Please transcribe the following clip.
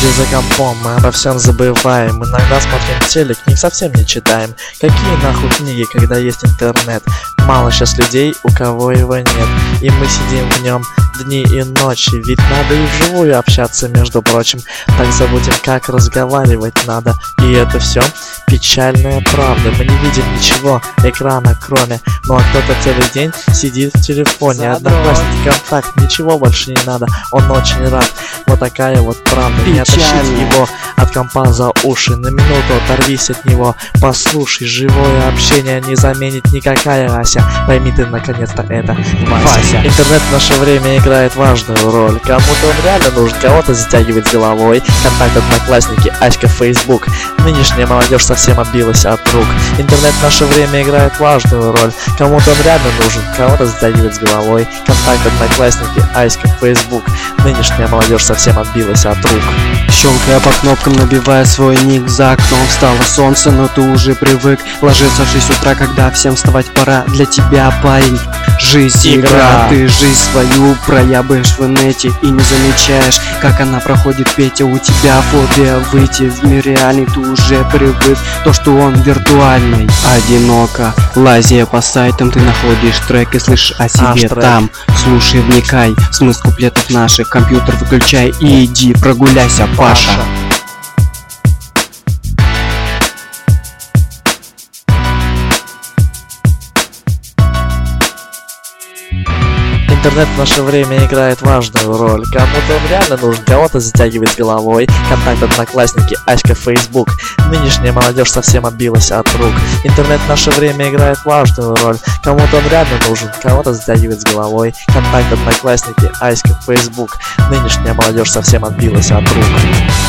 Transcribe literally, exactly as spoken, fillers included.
Сидя за компом, мы обо всем забываем. Иногда смотрим телек, книг совсем не читаем. Какие нахуй книги, когда есть интернет? Мало сейчас людей, у кого его нет. И мы сидим в нем дни и ночи. Ведь надо и вживую общаться, между прочим. Так забудем, как разговаривать надо. И это все печальная правда. Мы не видим ничего экрана, кроме. Ну а кто-то целый день сидит в телефоне. Одноклассники, контакт, ничего больше не надо. Он очень рад. Вот такая вот правда. Не оттащить его от компа за уши. На минуту оторвись от него. Послушай, живое общение не заменит никакая Ася. Пойми ты наконец-то это, Вася. Интернет в наше время играет важную роль. Кому-то он реально нужен, кого-то затягивает с головой. Контакт, одноклассники, Аська, Фейсбук. Нынешняя молодежь совсем отбилась от рук. Интернет в наше время играет важную роль. Кому-то он реально нужен, кого-то затягивает с головой. Контакт, одноклассники, Аська, Фейсбук. Нынешняя молодежь совсем отбилась от рук. Щелкая по кнопкам, набивая свой ник. За окном встало солнце, но ты уже привык ложиться в шесть утра, когда всем вставать пора. Для тебя, парень, жизнь игра. Ты жизнь свою проябаешь в инете и не замечаешь, как она проходит, Петя. У тебя фобия выйти в мир реальный. Ты уже привык, то что он виртуальный. Одиноко, лазя по сайтам, ты находишь трек и слышишь о себе там. Слушай, вникай, смысл куплетов наших. Компьютер выключай и иди прогуляйся, Паша. Интернет в наше время играет важную роль. Кому-то он реально нужен, кого-то затягивает с головой. Контакт, одноклассники, Аська, Фейсбук. Нынешняя молодежь совсем отбилась от рук. Интернет в наше время играет важную роль. Кому-то он реально нужен, кого-то затягивает с головой. Контакт, одноклассники, Аська, Фейсбук. Нынешняя молодежь совсем отбилась от рук.